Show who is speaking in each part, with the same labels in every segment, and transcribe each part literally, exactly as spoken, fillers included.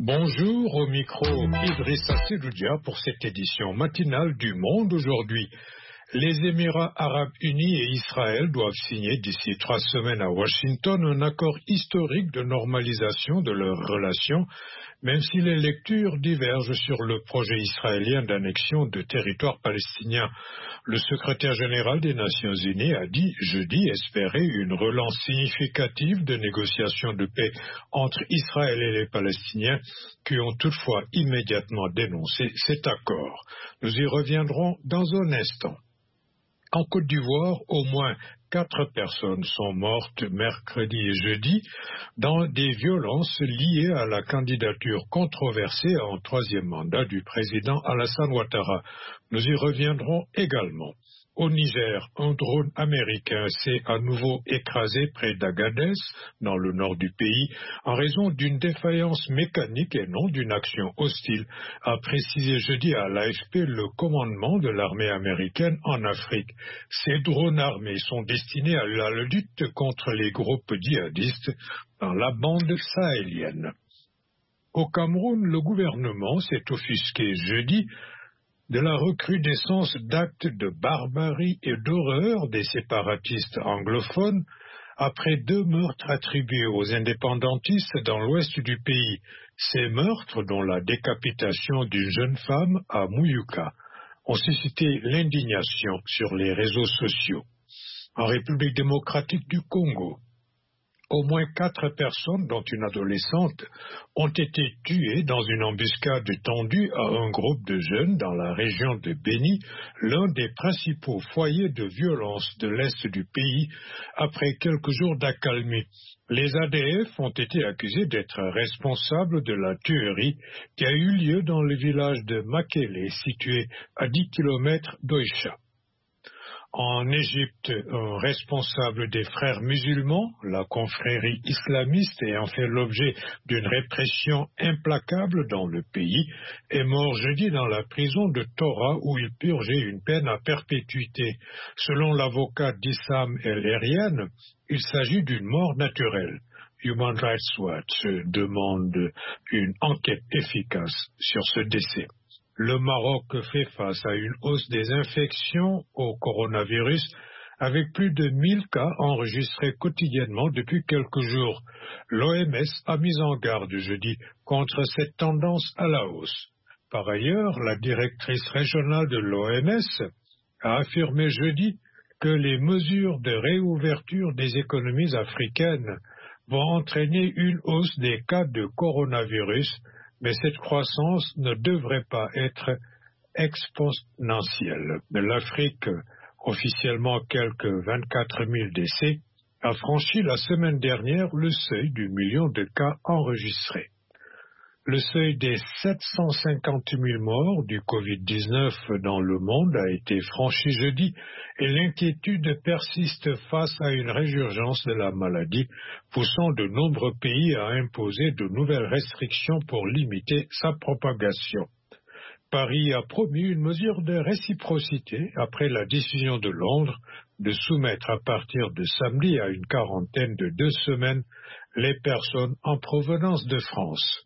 Speaker 1: Bonjour, au micro Idrissa Sedoudia pour cette édition matinale du Monde aujourd'hui. Les Émirats arabes unis et Israël doivent signer d'ici trois semaines à Washington un accord historique de normalisation de leurs relations, même si les lectures divergent sur le projet israélien d'annexion de territoires palestiniens. Le secrétaire général des Nations unies a dit jeudi espérer une relance significative de négociations de paix entre Israël et les Palestiniens, qui ont toutefois immédiatement dénoncé cet accord. Nous y reviendrons dans un instant. En Côte d'Ivoire, au moins quatre personnes sont mortes mercredi et jeudi dans des violences liées à la candidature controversée en troisième mandat du président Alassane Ouattara. Nous y reviendrons également. Au Niger, un drone américain s'est à nouveau écrasé près d'Agadez, dans le nord du pays, en raison d'une défaillance mécanique et non d'une action hostile, a précisé jeudi à l'A F P le commandement de l'armée américaine en Afrique. Ces drones armés sont destinés à la lutte contre les groupes djihadistes dans la bande sahélienne. Au Cameroun, le gouvernement s'est offusqué jeudi de la recrudescence d'actes de barbarie et d'horreur des séparatistes anglophones après deux meurtres attribués aux indépendantistes dans l'ouest du pays. Ces meurtres, dont la décapitation d'une jeune femme à Mouyouka, ont suscité l'indignation sur les réseaux sociaux. En République démocratique du Congo, au moins quatre personnes, dont une adolescente, ont été tuées dans une embuscade tendue à un groupe de jeunes dans la région de Béni, l'un des principaux foyers de violence de l'est du pays, après quelques jours d'accalmie. Les A D F ont été accusés d'être responsables de la tuerie qui a eu lieu dans le village de Makele, situé à dix kilomètres d'Oïcha. En Égypte, un responsable des frères musulmans, la confrérie islamiste ayant fait l'objet d'une répression implacable dans le pays, est mort jeudi dans la prison de Tora où il purgeait une peine à perpétuité. Selon l'avocat d'Issam El-Erian, il s'agit d'une mort naturelle. Human Rights Watch demande une enquête efficace sur ce décès. Le Maroc fait face à une hausse des infections au coronavirus avec plus de mille cas enregistrés quotidiennement depuis quelques jours. L'O M S a mis en garde jeudi contre cette tendance à la hausse. Par ailleurs, la directrice régionale de l'O M S a affirmé jeudi que les mesures de réouverture des économies africaines vont entraîner une hausse des cas de coronavirus, mais cette croissance ne devrait pas être exponentielle. L'Afrique, officiellement quelques vingt-quatre mille décès, a franchi la semaine dernière le seuil du million de cas enregistrés. Le seuil des sept cent cinquante mille morts du covid dix-neuf dans le monde a été franchi jeudi et l'inquiétude persiste face à une résurgence de la maladie, poussant de nombreux pays à imposer de nouvelles restrictions pour limiter sa propagation. Paris a promis une mesure de réciprocité après la décision de Londres de soumettre à partir de samedi à une quarantaine de deux semaines les personnes en provenance de France.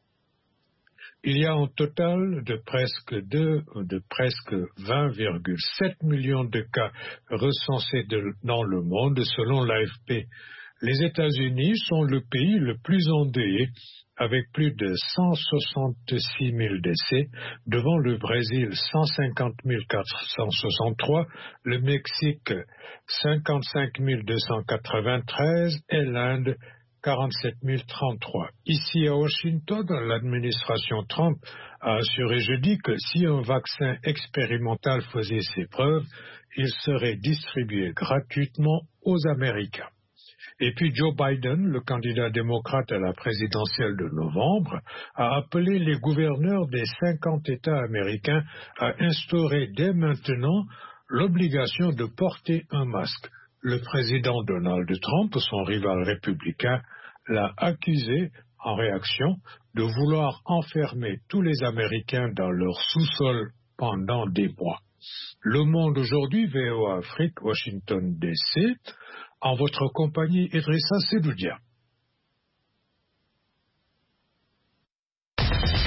Speaker 1: Il y a un total de presque, deux, de presque vingt virgule sept millions de cas recensés de, dans le monde selon l'A F P. Les États-Unis sont le pays le plus endeuillé avec plus de cent soixante-six mille décès, devant le Brésil cent cinquante mille quatre cent soixante-trois, le Mexique cinquante-cinq mille deux cent quatre-vingt-treize et l'Inde quarante-sept mille trente-trois. Ici à Washington, l'administration Trump a assuré jeudi que si un vaccin expérimental faisait ses preuves, il serait distribué gratuitement aux Américains. Et puis Joe Biden, le candidat démocrate à la présidentielle de novembre, a appelé les gouverneurs des cinquante États américains à instaurer dès maintenant l'obligation de porter un masque. Le président Donald Trump, son rival républicain, l'a accusé en réaction de vouloir enfermer tous les Américains dans leur sous-sol pendant des mois. Le Monde aujourd'hui, V O A Afrique, Washington D C, en votre compagnie Idrissa Sedoudia.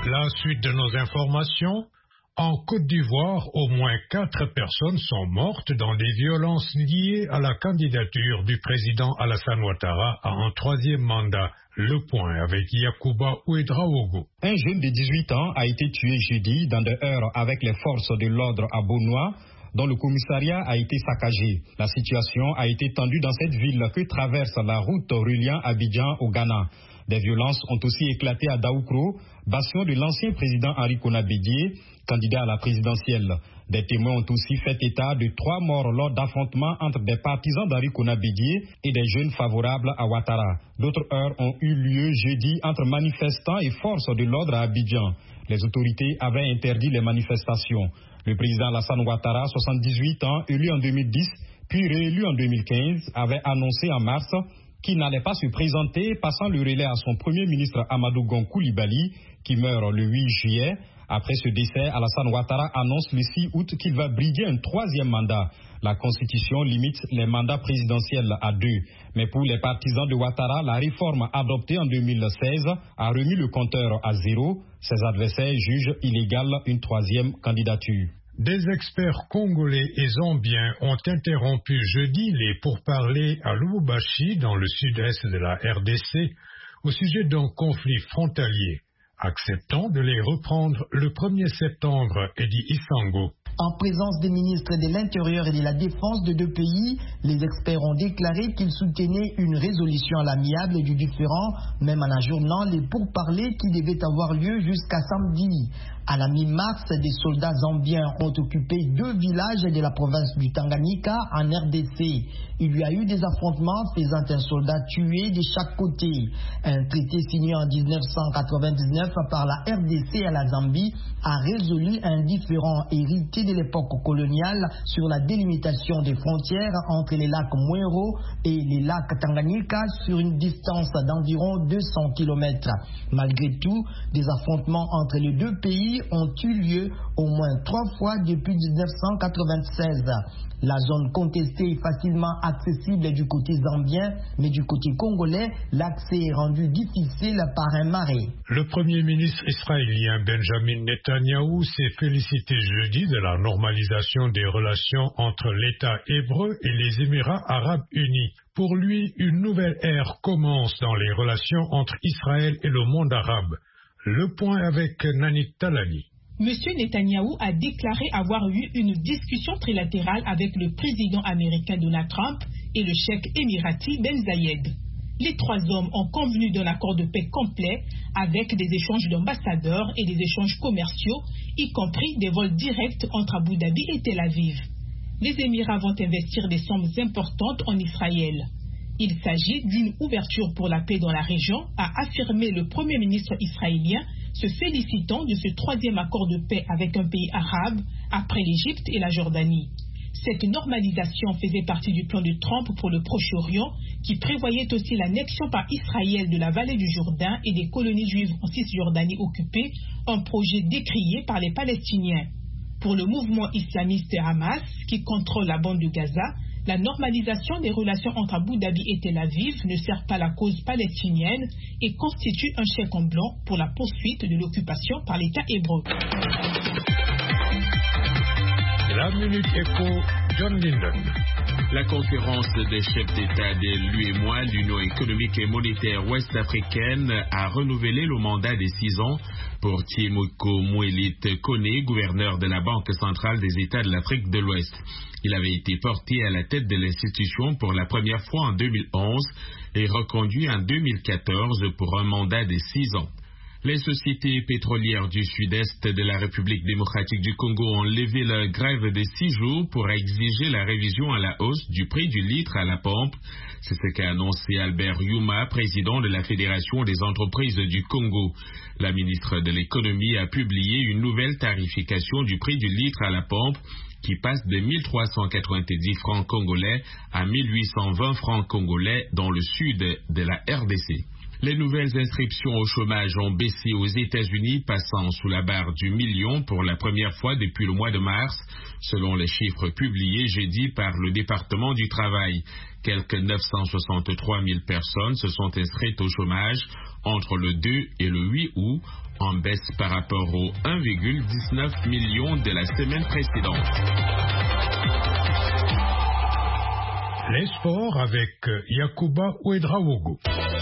Speaker 1: La suite de nos informations. En Côte d'Ivoire, au moins quatre personnes sont mortes dans des violences liées à la candidature du président Alassane Ouattara à un troisième mandat. Le point avec Yacouba Ouedraogo.
Speaker 2: Un jeune de dix-huit ans a été tué jeudi dans des heurts avec les forces de l'ordre à Bonois, dont le commissariat a été saccagé. La situation a été tendue dans cette ville que traverse la route reliant Abidjan au Ghana. Des violences ont aussi éclaté à Daoukro, bastion de l'ancien président Henri Konan Bédié, candidat à la présidentielle. Des témoins ont aussi fait état de trois morts lors d'affrontements entre des partisans d'Henri Konan Bédié et des jeunes favorables à Ouattara. D'autres heurts ont eu lieu jeudi entre manifestants et forces de l'ordre à Abidjan. Les autorités avaient interdit les manifestations. Le président Alassane Ouattara, soixante-dix-huit ans, élu en deux mille dix, puis réélu en deux mille quinze, avait annoncé en mars qu'il n'allait pas se présenter, passant le relais à son premier ministre Amadou Gon Coulibaly, qui meurt le huit juillet. Après ce décès, Alassane Ouattara annonce le six août qu'il va briguer un troisième mandat. La Constitution limite les mandats présidentiels à deux. Mais pour les partisans de Ouattara, la réforme adoptée en deux mille seize a remis le compteur à zéro. Ses adversaires jugent illégale une troisième candidature.
Speaker 1: Des experts congolais et zambiens ont interrompu jeudi les pourparlers à Lubumbashi, dans le sud-est de la R D C, au sujet d'un conflit frontalier, acceptant de les reprendre le premier septembre, Eddie Isango.
Speaker 3: En présence des ministres de l'Intérieur et de la Défense de deux pays, les experts ont déclaré qu'ils soutenaient une résolution à l'amiable du différend, même en ajournant les pourparlers qui devaient avoir lieu jusqu'à samedi. À la mi-mars, des soldats zambiens ont occupé deux villages de la province du Tanganyika en R D C. Il y a eu des affrontements faisant un soldat tué de chaque côté. Un traité signé en mille neuf cent quatre-vingt-dix-neuf par la R D C à la Zambie a résolu un différend hérité de l'époque coloniale sur la délimitation des frontières entre les lacs Mwero et les lacs Tanganyika sur une distance d'environ deux cents kilomètres. Malgré tout, des affrontements entre les deux pays ont eu lieu au moins trois fois depuis mille neuf cent quatre-vingt-seize. La zone contestée est facilement accessible du côté zambien, mais du côté congolais, l'accès est rendu difficile par un marais.
Speaker 1: Le Premier ministre israélien Benjamin Netanyahou s'est félicité jeudi de la normalisation des relations entre l'État hébreu et les Émirats arabes unis. Pour lui, une nouvelle ère commence dans les relations entre Israël et le monde arabe. Le point avec Nanik Talani.
Speaker 4: Monsieur Netanyahou a déclaré avoir eu une discussion trilatérale avec le président américain Donald Trump et le cheikh émirati Ben Zayed. Les trois hommes ont convenu d'un accord de paix complet avec des échanges d'ambassadeurs et des échanges commerciaux, y compris des vols directs entre Abu Dhabi et Tel Aviv. Les Émirats vont investir des sommes importantes en Israël. Il s'agit d'une ouverture pour la paix dans la région, a affirmé le Premier ministre israélien, se félicitant de ce troisième accord de paix avec un pays arabe, après l'Égypte et la Jordanie. Cette normalisation faisait partie du plan de Trump pour le Proche-Orient, qui prévoyait aussi l'annexion par Israël de la vallée du Jourdain et des colonies juives en Cisjordanie occupées, un projet décrié par les Palestiniens. Pour le mouvement islamiste Hamas, qui contrôle la bande de Gaza, la normalisation des relations entre Abu Dhabi et Tel Aviv ne sert pas la cause palestinienne et constitue un chèque en blanc pour la poursuite de l'occupation par l'État hébreu.
Speaker 1: La Minute Éco, John Linden.
Speaker 5: La conférence des chefs d'État de l'U E M O A, l'Union économique et monétaire ouest-africaine, a renouvelé le mandat des six ans pour Thiemoko Moelit Kone, gouverneur de la Banque centrale des États de l'Afrique de l'Ouest. Il avait été porté à la tête de l'institution pour la première fois en deux mille onze et reconduit en deux mille quatorze pour un mandat de six ans. Les sociétés pétrolières du sud-est de la République démocratique du Congo ont levé la grève de six jours pour exiger la révision à la hausse du prix du litre à la pompe. C'est ce qu'a annoncé Albert Yuma, président de la Fédération des entreprises du Congo. La ministre de l'Économie a publié une nouvelle tarification du prix du litre à la pompe qui passe de mille trois cent quatre-vingt-dix francs congolais à mille huit cent vingt francs congolais dans le sud de la R D C. Les nouvelles inscriptions au chômage ont baissé aux États-Unis, passant sous la barre du million pour la première fois depuis le mois de mars, selon les chiffres publiés jeudi par le département du travail. Quelques neuf cent soixante-trois mille personnes se sont inscrites au chômage entre le deux et le huit août, en baisse par rapport aux un virgule dix-neuf million de la semaine précédente.
Speaker 1: Les sports avec Yacouba Ouedraogo.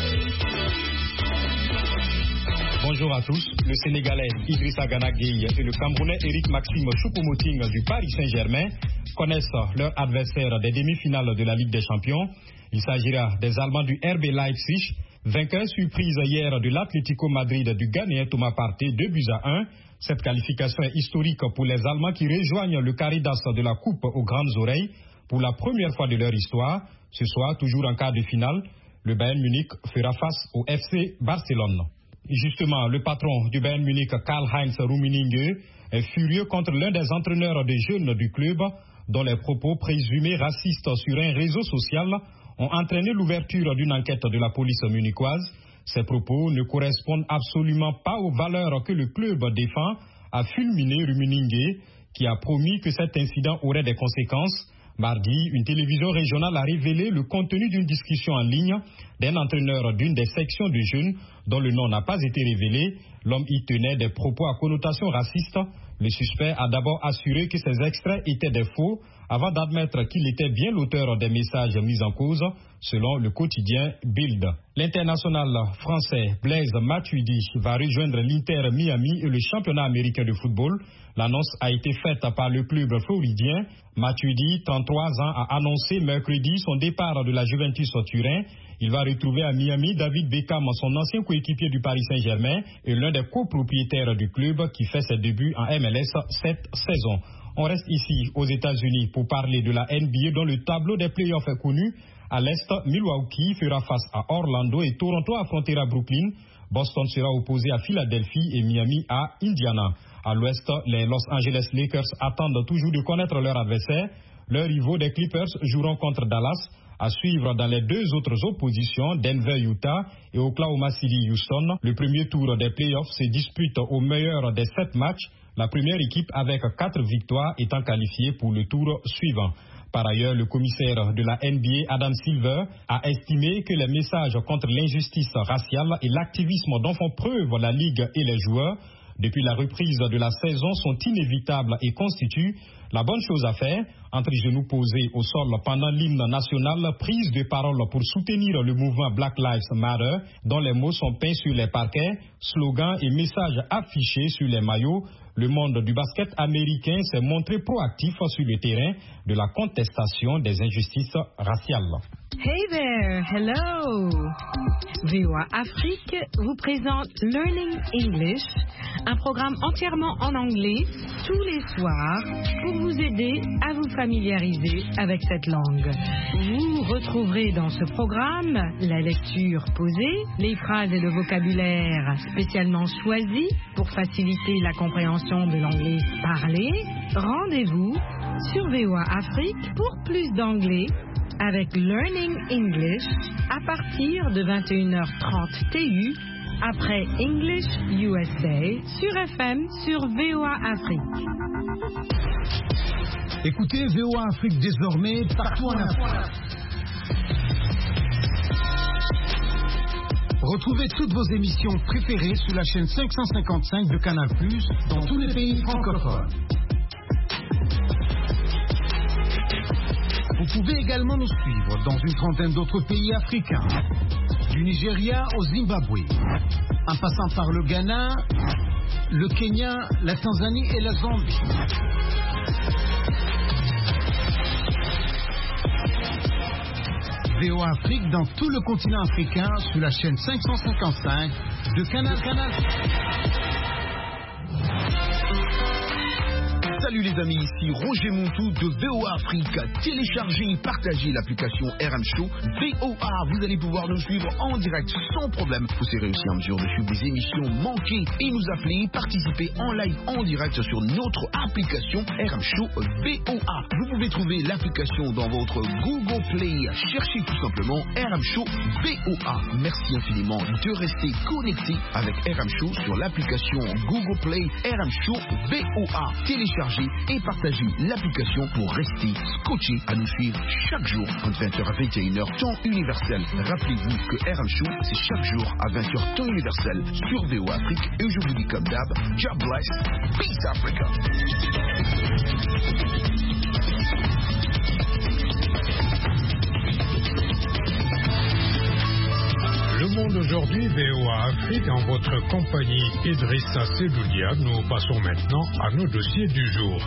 Speaker 2: Bonjour à tous. Le Sénégalais Idrissa Gana Gueye et le Camerounais Eric Maxime Choupo-Moting du Paris Saint-Germain connaissent leur adversaire des demi-finales de la Ligue des Champions. Il s'agira des Allemands du R B Leipzig, vainqueurs surprise hier de l'Atlético Madrid du Ghanéen Thomas Partey, deux buts à un. Cette qualification est historique pour les Allemands qui rejoignent le carré d'as de la Coupe aux grandes oreilles pour la première fois de leur histoire. Ce soir, toujours en quart de finale, le Bayern Munich fera face au F C Barcelone. Justement, le patron du Bayern Munich, Karl-Heinz Rummenigge, est furieux contre l'un des entraîneurs des jeunes du club, dont les propos présumés racistes sur un réseau social ont entraîné l'ouverture d'une enquête de la police munichoise. Ces propos ne correspondent absolument pas aux valeurs que le club défend, a fulminé Rummenigge, qui a promis que cet incident aurait des conséquences. Mardi, une télévision régionale a révélé le contenu d'une discussion en ligne d'un entraîneur d'une des sections de jeunes dont le nom n'a pas été révélé. L'homme y tenait des propos à connotation raciste. Le suspect a d'abord assuré que ces extraits étaient des faux avant d'admettre qu'il était bien l'auteur des messages mis en cause, selon le quotidien Bild. L'international français Blaise Matuidi va rejoindre l'Inter Miami et le championnat américain de football. L'annonce a été faite par le club floridien. Matuidi, trente-trois ans, a annoncé mercredi son départ de la Juventus Turin. Il va retrouver à Miami David Beckham, son ancien coéquipier du Paris Saint-Germain et l'un des copropriétaires du club qui fait ses débuts en M L S cette saison. On reste ici aux États-Unis pour parler de la N B A dont le tableau des playoffs est connu. À l'Est, Milwaukee fera face à Orlando et Toronto affrontera Brooklyn. Boston sera opposé à Philadelphie et Miami à Indiana. À l'Ouest, les Los Angeles Lakers attendent toujours de connaître leur adversaire. Leurs rivaux des Clippers joueront contre Dallas. À suivre dans les deux autres oppositions, Denver-Utah et Oklahoma City-Houston. Le premier tour des playoffs se dispute au meilleur des sept matchs. La première équipe avec quatre victoires étant qualifiée pour le tour suivant. Par ailleurs, le commissaire de la N B A, Adam Silver, a estimé que les messages contre l'injustice raciale et l'activisme dont font preuve la Ligue et les joueurs depuis la reprise de la saison sont inévitables et constituent la bonne chose à faire. Entre genoux posés au sol pendant l'hymne national, prise de parole pour soutenir le mouvement Black Lives Matter, dont les mots sont peints sur les parquets, slogans et messages affichés sur les maillots. Le monde du basket américain s'est montré proactif sur le terrain de la contestation des injustices raciales.
Speaker 6: Hey there, hello! V O A Afrique vous présente Learning English, un programme entièrement en anglais tous les soirs pour vous aider à vous familiariser avec cette langue. Vous retrouverez dans ce programme la lecture posée, les phrases et le vocabulaire spécialement choisis pour faciliter la compréhension de l'anglais parlé. Rendez-vous sur V O A Afrique pour plus d'anglais avec Learning English à partir de vingt et une heures trente T U après English U S A sur F M sur V O A Afrique.
Speaker 7: Écoutez V O A Afrique désormais partout en Afrique. Retrouvez toutes vos émissions préférées sur la chaîne cinq cent cinquante-cinq de Canal plus, dans tous les pays francophones. Vous pouvez également nous suivre dans une trentaine d'autres pays africains, du Nigeria au Zimbabwe, en passant par le Ghana, le Kenya, la Tanzanie et la Zambie. V O A Afrique dans tout le continent africain sur la chaîne cinq cent cinquante-cinq de Canal Canal.
Speaker 8: Salut les amis, ici Roger Montou de V O A Afrique. Téléchargez et partagez l'application R M Show V O A. Vous allez pouvoir nous suivre en direct sans problème. Vous serez aussi en mesure de suivre des émissions manquées et nous appeler, participer en live en direct sur notre application R M Show V O A. Vous pouvez trouver l'application dans votre Google Play. Cherchez tout simplement R M Show V O A. Merci infiniment de rester connecté avec R M Show sur l'application Google Play R M Show V O A. Téléchargez et partagez l'application pour rester scotché à nous suivre chaque jour entre vingt heures à vingt et une heures temps universel. Rappelez-vous que R M Show c'est chaque jour à vingt heures temps universel sur V O A Afrique et je vous dis comme d'hab, God bless, peace Africa.
Speaker 1: Le monde aujourd'hui, V O A Afrique, en votre compagnie Idrissa Sedoudia. Nous passons maintenant à nos dossiers du jour.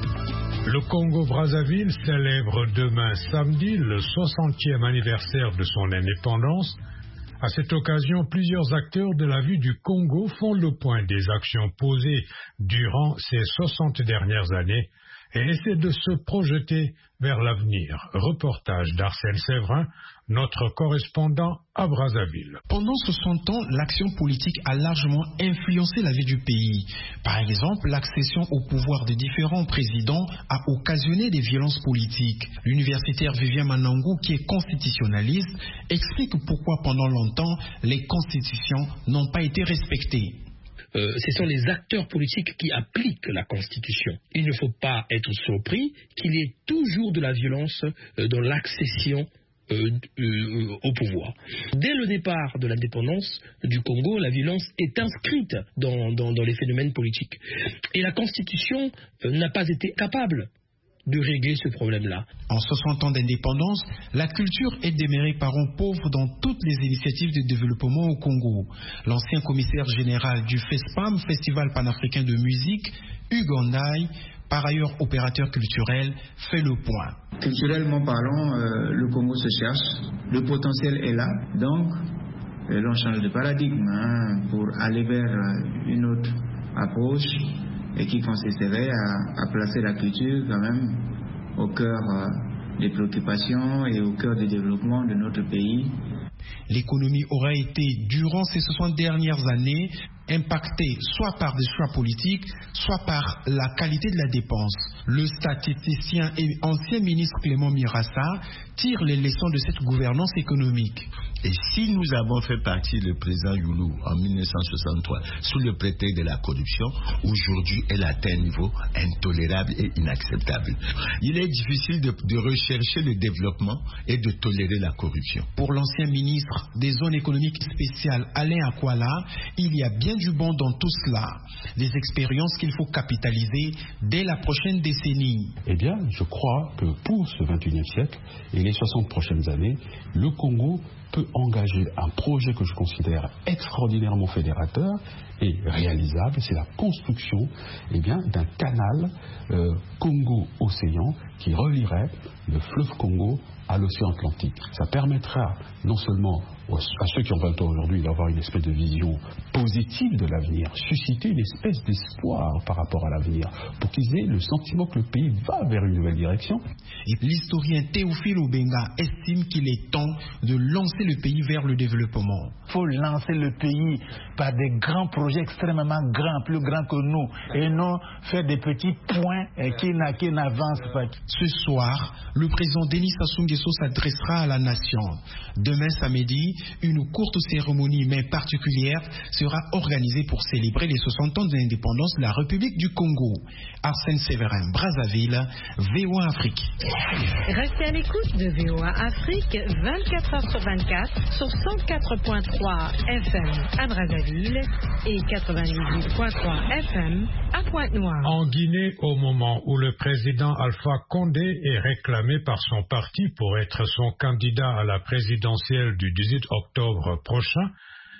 Speaker 1: Le Congo-Brazzaville célèbre demain samedi le soixantième anniversaire de son indépendance. À cette occasion, plusieurs acteurs de la vie du Congo font le point des actions posées durant ces soixante dernières années et essaient de se projeter vers l'avenir. Reportage d'Arsène Séverin, notre correspondant à Brazzaville.
Speaker 9: Pendant soixante ans, l'action politique a largement influencé la vie du pays. Par exemple, l'accession au pouvoir de différents présidents a occasionné des violences politiques. L'universitaire Vivien Manangu, qui est constitutionnaliste, explique pourquoi pendant longtemps les constitutions n'ont pas été respectées.
Speaker 10: Euh, ce sont les acteurs politiques qui appliquent la Constitution. Il ne faut pas être surpris qu'il y ait toujours de la violence euh, dans l'accession euh, euh, au pouvoir. Dès le départ de l'indépendance du Congo, la violence est inscrite dans, dans, dans les phénomènes politiques. Et la Constitution euh, n'a pas été capable de régler ce problème-là.
Speaker 9: En soixante ans d'indépendance, la culture est demeurée parent pauvre dans toutes les initiatives de développement au Congo. L'ancien commissaire général du FESPAM, Festival panafricain de musique, Hugo Ndaye, par ailleurs opérateur culturel, fait le point.
Speaker 11: Culturellement parlant, euh, le Congo se cherche, le potentiel est là, donc euh, l'on change de paradigme hein, pour aller vers une autre approche et qui consisterait à, à placer la culture quand même au cœur euh, des préoccupations et au cœur du développement de notre pays.
Speaker 9: L'économie aurait été, durant ces soixante dernières années, impactée soit par des choix politiques, soit par la qualité de la dépense. Le statisticien et ancien ministre Clément Mirassa tire les leçons de cette gouvernance économique.
Speaker 12: Et si nous avons fait partie du président Youlou en mille neuf cent soixante-trois sous le prétexte de la corruption, aujourd'hui elle atteint un niveau intolérable et inacceptable. Il est difficile de, de rechercher le développement et de tolérer la corruption.
Speaker 9: Pour l'ancien ministre des zones économiques spéciales Alain Akwala, il y a bien du bon dans tout cela. Des expériences qu'il faut capitaliser dès la prochaine décennie.
Speaker 13: Eh bien, je crois que pour ce vingt et unième siècle et les soixante prochaines années, le Congo peut engager un projet que je considère extraordinairement fédérateur et réalisable, c'est la construction eh bien, d'un canal euh, Congo-Océan qui relierait le fleuve Congo à l'océan Atlantique. Ça permettra non seulement à ceux qui ont vingt ans aujourd'hui d'avoir une espèce de vision positive de l'avenir, susciter une espèce d'espoir par rapport à l'avenir, pour qu'ils aient le sentiment que le pays va vers une nouvelle direction.
Speaker 9: Et l'historien Théophile Obenga estime qu'il est temps de lancer le pays vers le développement.
Speaker 14: Il faut lancer le pays par des grands projets extrêmement grands, plus grands que nous, et non faire des petits points qui n'avancent pas.
Speaker 9: Ce soir, le président Denis Sassou Nguesso s'adressera à la nation. Demain samedi, une courte cérémonie mais particulière sera organisée pour célébrer les soixante ans de l'indépendance de la République du Congo. Arsène Séverin, Brazzaville, V O A Afrique.
Speaker 6: Restez à l'écoute de V O A Afrique vingt-quatre heures sur vingt-quatre sur cent quatre virgule trois F M à Brazzaville et quatre-vingt-dix-huit virgule trois F M à Pointe-Noire.
Speaker 1: En Guinée, au moment où le président Alpha Condé est réclamé par son parti pour être son candidat à la présidentielle du dix-huit octobre prochain,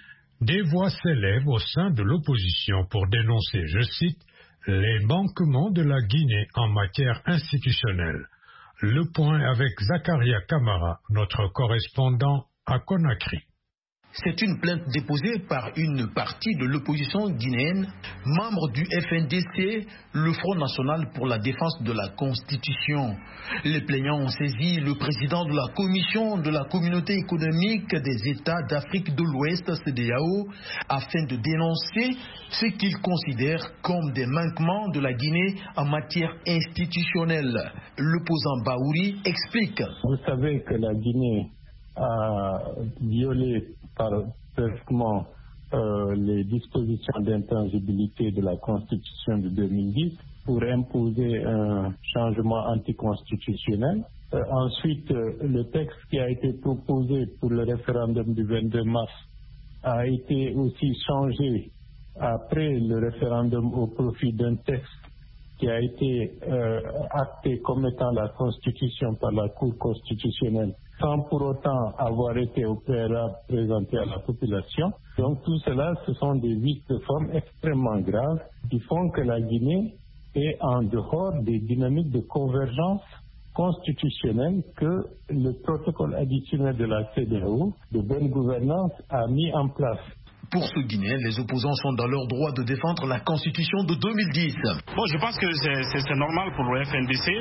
Speaker 1: des voix s'élèvent au sein de l'opposition pour dénoncer, je cite, les manquements de la Guinée en matière institutionnelle. Le point avec Zakaria Kamara, notre correspondant à Conakry.
Speaker 15: C'est une plainte déposée par une partie de l'opposition guinéenne, membre du F N D C, le Front National pour la Défense de la Constitution. Les plaignants ont saisi le président de la Commission de la Communauté économique des États d'Afrique de l'Ouest, C E D E A O, afin de dénoncer ce qu'ils considèrent comme des manquements de la Guinée en matière institutionnelle. L'opposant Baouri explique.
Speaker 16: Vous savez que la Guinée a violé parfaitement euh, les dispositions d'intangibilité de la Constitution de deux mille dix pour imposer un changement anticonstitutionnel. Euh, ensuite, euh, le texte qui a été proposé pour le référendum du vingt-deux mars a été aussi changé après le référendum au profit d'un texte qui a été euh, acté comme étant la Constitution par la Cour constitutionnelle, sans pour autant avoir été au préalable présenté à la population. Donc tout cela, ce sont des vices de forme extrêmement graves qui font que la Guinée est en dehors des dynamiques de convergence constitutionnelle que le protocole additionnel de la C E D E A O de bonne gouvernance a mis en place.
Speaker 15: Pour ce Guinéen, les opposants sont dans leur droit de défendre la Constitution de deux mille dix.
Speaker 17: Bon, je pense que c'est normal pour le F N D C,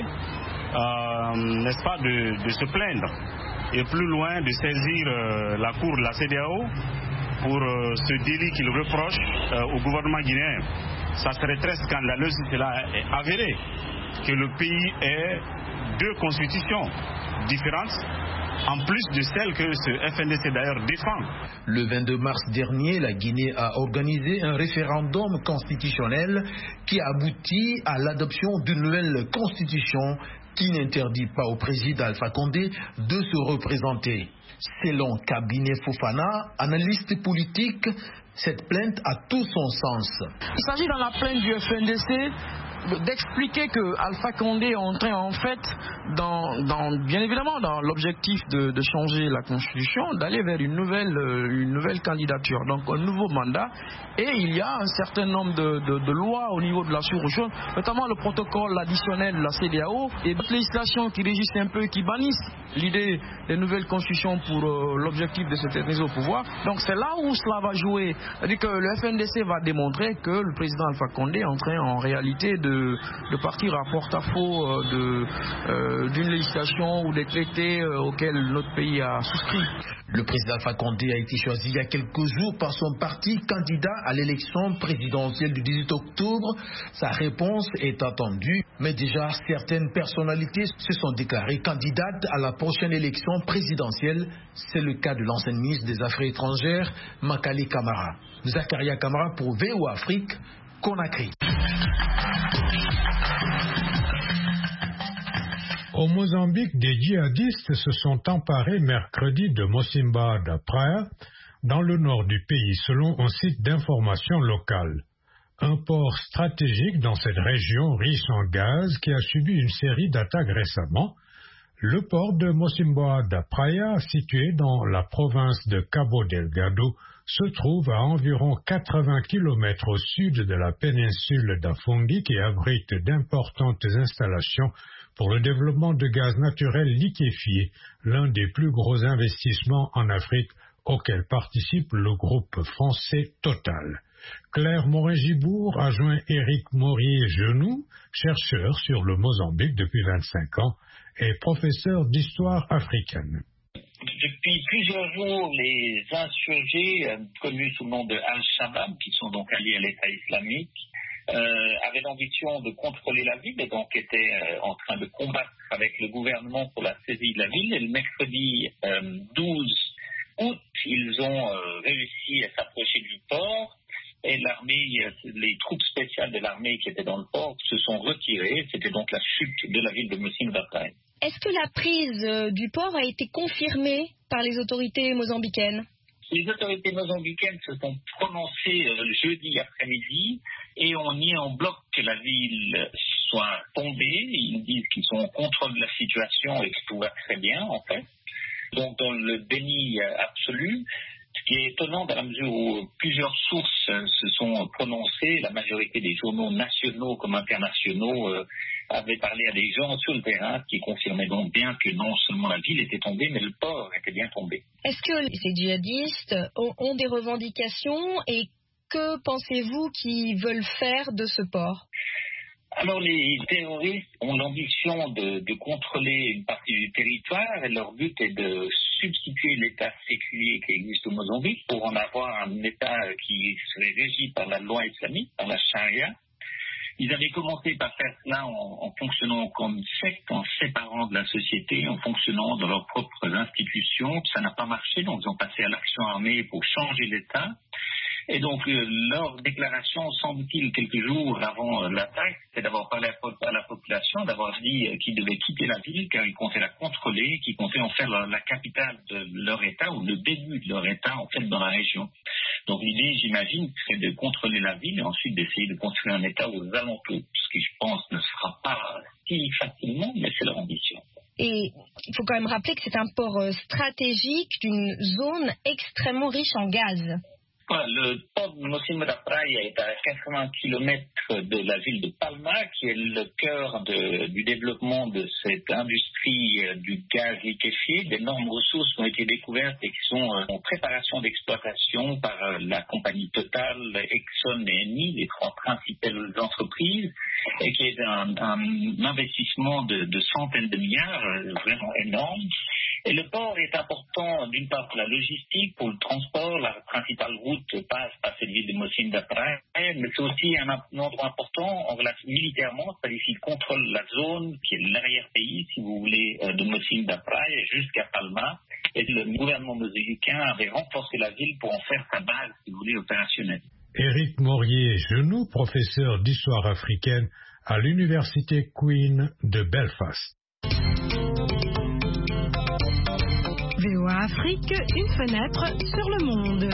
Speaker 17: euh, n'est-ce pas, de, de se plaindre et plus loin de saisir euh, la Cour de la C E D E A O pour euh, ce délit qu'il reproche euh, au gouvernement guinéen. Ça serait très scandaleux si cela est avéré, que le pays ait deux constitutions différentes, en plus de celle que ce F N D C d'ailleurs défend.
Speaker 15: Le vingt-deux mars dernier, la Guinée a organisé un référendum constitutionnel qui a abouti à l'adoption d'une nouvelle constitution qui n'interdit pas au président Alpha Condé de se représenter. Selon Cabinet Fofana, analyste politique, cette plainte a tout son sens.
Speaker 18: Il s'agit dans la plainte du F N D C d'expliquer que Alpha Condé est en train, en fait, dans, dans, bien évidemment, dans l'objectif de, de changer la Constitution, d'aller vers une nouvelle, une nouvelle candidature, donc un nouveau mandat. Et il y a un certain nombre de, de, de lois au niveau de la sous-région, notamment le protocole additionnel de la C E D E A O et d'autres législations qui régissent un peu, qui bannissent l'idée des nouvelles constitutions pour euh, l'objectif de cette mise au pouvoir. Donc c'est là où cela va jouer. C'est-à-dire que le F N D C va démontrer que le président Alpha Condé est en train, en réalité, de De, de partir à porte-à-faux euh, euh, d'une législation ou des traités euh, auxquels notre pays a souscrit.
Speaker 15: Le président Alpha Condé a été choisi il y a quelques jours par son parti candidat à l'élection présidentielle du dix-huit octobre. Sa réponse est attendue, mais déjà certaines personnalités se sont déclarées candidates à la prochaine élection présidentielle. C'est le cas de l'ancien ministre des Affaires étrangères, Makali Camara. Zakaria Camara pour V O A Afrique, Conakry.
Speaker 1: Au Mozambique, des djihadistes se sont emparés mercredi de Mocimboa da Praia, dans le nord du pays, selon un site d'information local. Un port stratégique dans cette région riche en gaz qui a subi une série d'attaques récemment. Le port de Mocimboa da Praia, situé dans la province de Cabo Delgado, se trouve à environ quatre-vingts kilomètres au sud de la péninsule d'Afongi qui abrite d'importantes installations pour le développement de gaz naturel liquéfié, l'un des plus gros investissements en Afrique auquel participe le groupe français Total. Claire Morin-Gibourg a joint Éric Maurier-Genoux, chercheur sur le Mozambique depuis vingt-cinq ans et professeur d'histoire africaine.
Speaker 19: Depuis plusieurs jours, les insurgés, euh, connus sous le nom de Al-Shabaab, qui sont donc alliés à l'État islamique, euh, avaient l'ambition de contrôler la ville et donc étaient euh, en train de combattre avec le gouvernement pour la saisie de la ville. Et le mercredi euh, douze août, ils ont euh, réussi à s'approcher du port et l'armée, les troupes spéciales de l'armée qui étaient dans le port se sont retirées. C'était donc la chute de la ville de Mocimboa da Praia.
Speaker 20: Est-ce que la prise du port a été confirmée par les autorités mozambicaines?
Speaker 19: Les autorités mozambicaines se sont prononcées le jeudi après-midi et ont nié en bloc que la ville soit tombée. Ils disent qu'ils sont en contrôle de la situation et que tout va très bien, en fait. Donc dans le déni absolu, ce qui est étonnant dans la mesure où plusieurs sources se sont prononcées, la majorité des journaux nationaux comme internationaux, euh, avait parlé à des gens sur le terrain qui confirmaient donc bien que non seulement la ville était tombée, mais le port était bien tombé.
Speaker 20: Est-ce que ces djihadistes ont, ont des revendications et que pensez-vous qu'ils veulent faire de ce port ?
Speaker 19: Alors les terroristes ont l'ambition de, de contrôler une partie du territoire et leur but est de substituer l'état séculier qui existe au Mozambique pour en avoir un état qui serait régi par la loi islamique, par la charia. Ils avaient commencé par faire cela en, en fonctionnant comme secte, en séparant de la société, en fonctionnant dans leurs propres institutions. Ça n'a pas marché, donc ils ont passé à l'action armée pour changer l'état. Et donc, euh, leur déclaration, semble-t-il, quelques jours avant euh, l'attaque, c'est d'avoir parlé à, à la population, d'avoir dit euh, qu'ils devaient quitter la ville, car ils comptaient la contrôler, qu'ils comptaient en faire la, la capitale de leur État, ou le début de leur État, en fait, dans la région. Donc, l'idée, j'imagine, c'est de contrôler la ville et ensuite d'essayer de construire un État aux alentours, ce qui, je pense, ne se fera pas si facilement, mais c'est leur ambition.
Speaker 20: Et il faut quand même rappeler que c'est un port stratégique d'une zone extrêmement riche en gaz.
Speaker 19: Le port de Mocímboa da Praia est à quatre-vingts kilomètres de la ville de Palma, qui est le cœur de, du développement de cette industrie du gaz liquéfié. D'énormes ressources ont été découvertes et qui sont en préparation d'exploitation par la compagnie Total, Exxon et Eni, les trois principales entreprises, et qui est un, un investissement de, de centaines de milliards, vraiment énorme. Et le port est important, d'une part, pour la logistique, pour le transport. La principale route passe par cette ville de Mocímboa da Praia, mais c'est aussi un, un endroit important en relation militairement, c'est-à-dire qu'il contrôle la zone qui est l'arrière-pays, si vous voulez, de Mocímboa da Praia jusqu'à Palma. Et le gouvernement mozambicain avait renforcé la ville pour en faire sa base, si vous voulez, opérationnelle.
Speaker 1: Éric Morier-Genoux, professeur d'histoire africaine à l'université Queen de Belfast.
Speaker 6: V O A Afrique, une fenêtre sur le monde.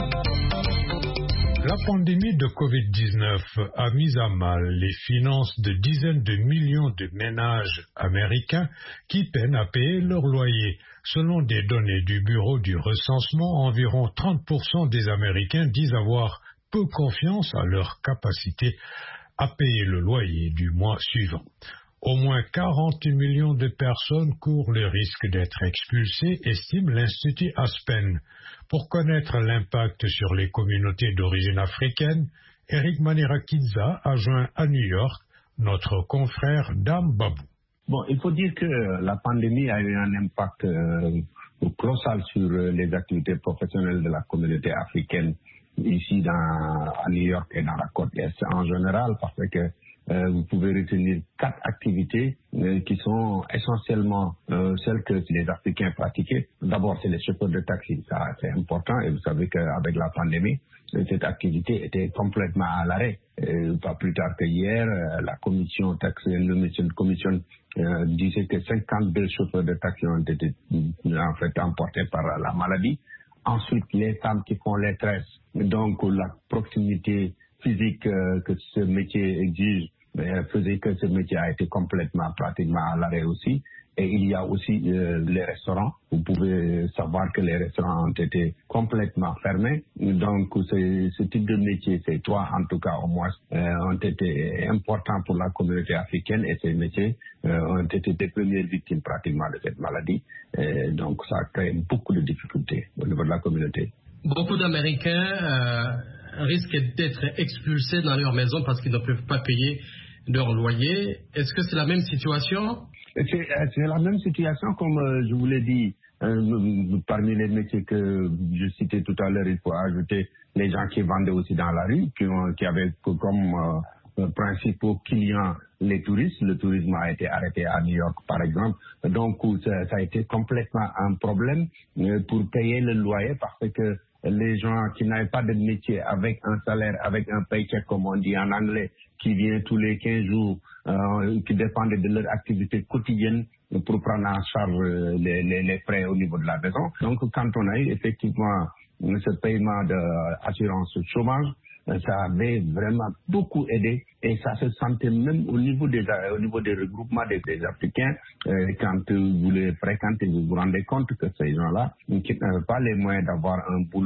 Speaker 1: La pandémie de covid dix-neuf a mis à mal les finances de dizaines de millions de ménages américains qui peinent à payer leur loyer. Selon des données du Bureau du recensement, environ trente pour cent des Américains disent avoir peu confiance à leur capacité à payer le loyer du mois suivant. Au moins quarante millions de personnes courent le risque d'être expulsées, estime l'Institut Aspen. Pour connaître l'impact sur les communautés d'origine africaine, Eric Manirakidza a joint à New York notre confrère Dame Babou.
Speaker 21: Bon, il faut dire que la pandémie a eu un impact euh, colossal sur les activités professionnelles de la communauté africaine ici dans, à New York et dans la côte Est en général, parce que Euh, vous pouvez retenir quatre activités euh, qui sont essentiellement euh, celles que les Africains pratiquaient. D'abord, c'est les chauffeurs de taxi, ça c'est important, et vous savez qu'avec la pandémie, cette activité était complètement à l'arrêt. Euh, pas plus tard que hier, euh, la commission taxi, la commission euh, disait que cinquante-deux chauffeurs de taxi ont été en fait emportés par la maladie. Ensuite, les femmes qui font les tresses, donc la proximité physique euh, que ce métier exige euh, faisait que ce métier a été complètement, pratiquement à l'arrêt aussi. Et il y a aussi euh, les restaurants. Vous pouvez savoir que les restaurants ont été complètement fermés. Donc, c'est, ce type de métier, ces trois en tout cas au moins, euh, ont été importants pour la communauté africaine et ces métiers euh, ont été des premières victimes pratiquement de cette maladie. Et donc, ça a créé beaucoup de difficultés au niveau de la communauté.
Speaker 22: Beaucoup d'Américains euh, risquent d'être expulsés dans leur maison parce qu'ils ne peuvent pas payer leur loyer. Est-ce que c'est la même situation?
Speaker 21: C'est, c'est la même situation, comme euh, je vous l'ai dit. Euh, parmi les métiers que je citais tout à l'heure, il faut ajouter les gens qui vendaient aussi dans la rue, qui, ont, qui avaient comme euh, principaux clients les touristes. Le tourisme a été arrêté à New York, par exemple. Donc, ça, ça a été complètement un problème euh, pour payer le loyer parce que les gens qui n'avaient pas de métier avec un salaire, avec un paycheck, comme on dit en anglais, qui vient tous les quinze jours, euh, qui dépendent de leur activité quotidienne pour prendre en charge les, les, les frais au niveau de la maison. Donc, quand on a eu effectivement ce paiement d'assurance chômage, ça avait vraiment beaucoup aidé et ça se sentait même au niveau des, au niveau des regroupements des, des Africains. Euh, quand vous les fréquentez, vous vous rendez compte que ces gens-là, qui n'avaient pas les moyens d'avoir un boulot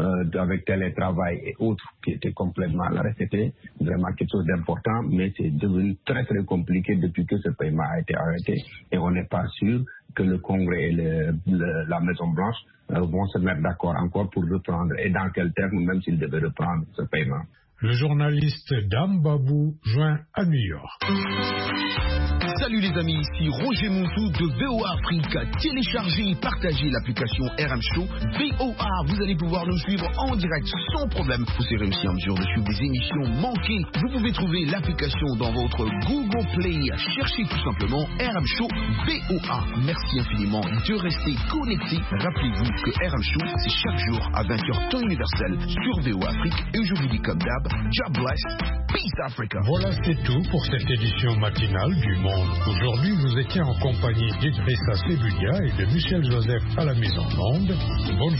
Speaker 21: euh, avec télétravail et autres qui étaient complètement à l'arrêt. C'était vraiment quelque chose d'important, mais c'est devenu très très compliqué depuis que ce paiement a été arrêté et on n'est pas sûr que le Congrès et le, le, la Maison-Blanche euh, vont se mettre d'accord encore pour reprendre et dans quel terme, même s'ils devaient reprendre ce paiement.
Speaker 1: Le journaliste Dame Babou joint à New York.
Speaker 8: Salut les amis, ici Roger Montou de V O A Afrique. Téléchargez et partagez l'application R M Show. V O A, vous allez pouvoir nous suivre en direct sans problème. Vous serez aussi en mesure de suivre des émissions manquées. Vous pouvez trouver l'application dans votre Google Play. Cherchez tout simplement R M Show V O A. Merci infiniment de rester connecté. Rappelez-vous que R M Show, c'est chaque jour à vingt heures temps universel sur V O A Afrique. Et je vous dis comme d'hab, God bless, peace Africa.
Speaker 1: Voilà, c'est tout pour cette édition matinale du Monde. Aujourd'hui, vous étiez en compagnie d'Idrissa Sebulia et de Michel Joseph à la mise en onde. Bonne